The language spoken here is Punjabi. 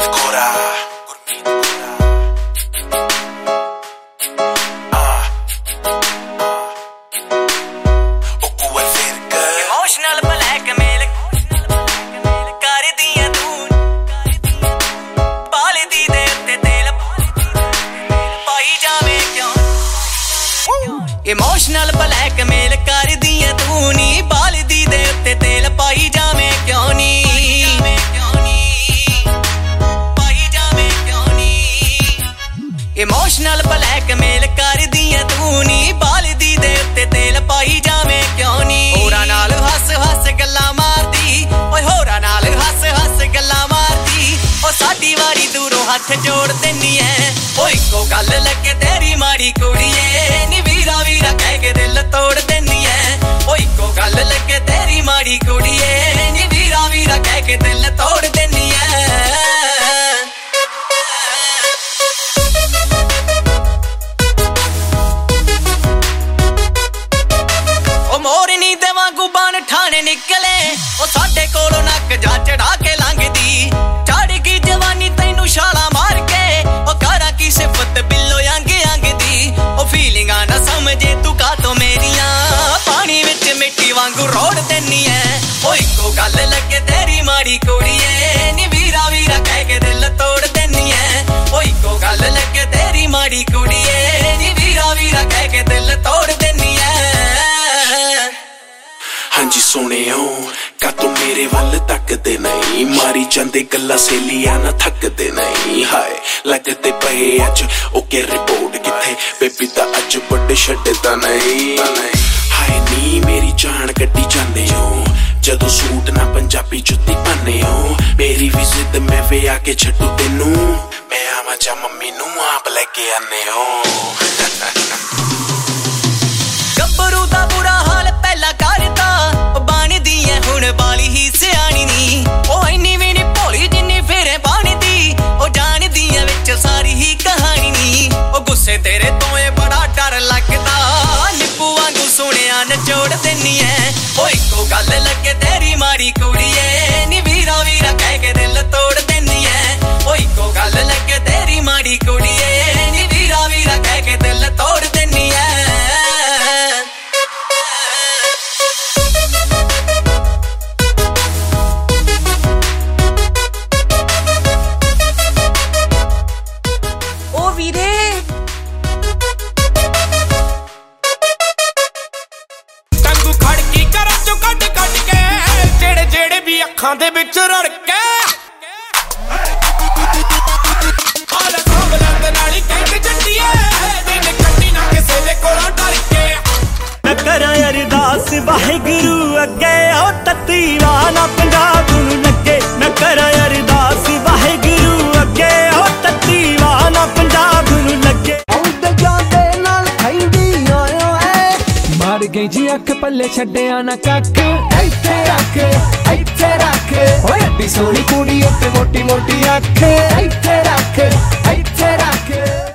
Gora. Emotional blackmail कर दिया तू पाल दी दे उत्ते तेल पाई जावे क्यों Emotional blackmail कर दिया तू नी पाल दी दे उत्ते तेल पाई जावे क्यों नी पाई जावे क्यों नी Emotional blackmail कर दिया तू नी पाल दी दे उत्ते तेल पाई जावे क्यों नी होरा नाल हस हस गल्ला मारदी ओए होरा नाल हस हस गल्ला मारदी ओ साडी वारी दूरों हथ जोड़ देनी है ओ इको गल लगे तेरी माड़ी कुड़िए नी वीरा वीरा कह के दिल तोड़ देनी है ओ इको गल लगे तेरी माड़ी कुड़िए नी वीरा वीरा कह के दिल तोड़ देनी है मोरनी दे वांगू बन ठाणे निकले ओ साडे कोलों नक जा चढ़ा के लंघदी चढ़ गई जवानी तैनू छाला मार के ओ करा की सिफत बिल्लो अंग अंग दी ओ फीलिंगां ना समझे तू कातों मेरियां पानी विच मिट्टी वांगू रोड़ देनी है ओ इको गल लगे तेरी माड़ी कुड़िए नी वीरा वीरा कह के दिल तोड़ देनी है ओ इको गल लगे तेरी माड़ी कुड़िए नी वीरा वीरा कह के दिल तोड़ देनी है ਹਾਂਜੀ ਸੋਹਣਿਓ ਕਾਤੋਂ ਮੇਰੇ ਵੱਲ ਤੱਕਦੇ ਨਹੀਂ ਮਾਰੀ ਜਾਂਦੇ ਗੱਲਾਂ ਸੇਲੀਆਂ ਨਾ ਥੱਕਦੇ ਨਹੀਂ ਹਾਏ ਲੱਗਦੇ ਪਏ ਅੱਜ ਓਕੇ ਰਿਪੋਰਟ ਕਿੱਥੇ ਬੇਬੀ ਤਾਂ ਅੱਜ ਵੱਡੇ ਛੱਡਦਾ ਨਹੀਂ ਹਾਏ ਨੀ ਮੇਰੀ ਜਾਨ ਕੱਢੀ ਜਾਂਦੇ ਹੋ ਜਦੋਂ ਸੂਟ ਨਾ ਪੰਜਾਬੀ ਜੁੱਤੀ ਪਾਨੇ ਹੋ ਮੇਰੀ ਵੀ ਜ਼ਿੱਦ ਮੈਂ ਵਿਆਹ ਕੇ ਛੱਡੂ ਤੈਨੂੰ ਮੈਂ ਆਵਾਂ ਜਾਂ ਮੰਮੀ ਨੂੰ ਆਪ ਲੈ ਕੇ ਆਨੇ ਹੋ ਗੱਭਰੂ ਦਾ ਬੁਰਾ ਹਾਲ ਪਹਿਲਾਂ ਕਰਦਾ ਬਣਦੀ ਐ ਹੁਣ ਬਾਲੀ ਹੀ ਸਿਆਣੀ ਨੀ ਉਹ ਇੰਨੀ ਵੀ ਨੀ ਭੋਲੀ ਜਿੰਨੀ ਫੇਰੇ ਬਣਦੀ ਉਹ ਜਾਣਦੀ ਐ ਵਿੱਚ ਸਾਰੀ ਹੀ ਕਹਾਣੀ ਨੀ ਉਹ ਗੁੱਸੇ ਤੇਰੇ ਤੋਂ ਏ ਬੜਾ ਡਰ ਲੱਗਦਾ ਨਿੱਪੂ ਵਾਂਗੂ ਸੋਹਣਿਆ ਨਚੋੜ ਦੇਨੀ ਐ ਉਹ ਇੱਕੋ ਗੱਲ ਲੱਗੇ ਤੇਰੀ ਮਾੜੀ ਕੁੜੀਏ ਨੀ ਵੀਰਾ ਵੀਰਾ ਕਹਿ ਕੇ ਦਿਲ ਤੋੜ ਦੇਨੀ ਐ ਉਹ ਇੱਕੋ ਗੱਲ ਲੱਗੇ ਤੇਰੀ ਮਾੜੀ ਕੁੜੀਏ ਨੀ ਵੀਰਾ ਵੀਰਾ ਕਹਿ ਕੇ ਦਿਲ ਤੋੜ ਦੇਨੀ ਐ ਅੱਖਾਂ ਦੇ ਵਿੱਚ ਰੜ ਕੇ ਹਾਲ ਸਾਂਭਲੰਦ ਨਾਲ ਹੀ ਕਹਿੰਦੇ ਜੱਟੀਏ ਦਿਨ ਕੱਟੀ ਨਾ ਕਿਸੇ ਦੇ ਕੋਲੋਂ ਡਰ ਕੇ ਮੈਂ ਕਰਾਂ ਅਰਦਾਸ ਵਾਹਿਗੁਰੂ ਅੱਗੇ ਉਹ ਤਤੀਵਾ ਨਾ ਪੰਜਾਬ ਨੂੰ ਲੱਗੇ ਮੈਂ ਕਰਾਂ ਅਰਦਾਸ ਵਾਹਿਗੁਰੂ ਅੱਗੇ ਉਹ ਤਤੀਵਾ ਨਾ ਪੰਜਾਬ ਨੂੰ ਲੱਗੇ ਆਉਂਦੇ ਜਾਂਦੇ ਨਾਲ ਖੈਂਦੀ ਆਇਓ ਐ ਮਾਰ ਗਈ ਜੀ ਅੱਖ ਪੱਲੇ ਛੱਡਿਆ ਨਾ ਕੱਖ ਇੱਥੇ ਰੱਖ ਓਏ ਅੱਡੀ ਸੋਹਣੀ ਕੁੜੀ ਉੱਤੇ ਮੋਟੀ ਮੋਟੀ ਅੱਖ ਇੱਥੇ ਰੱਖ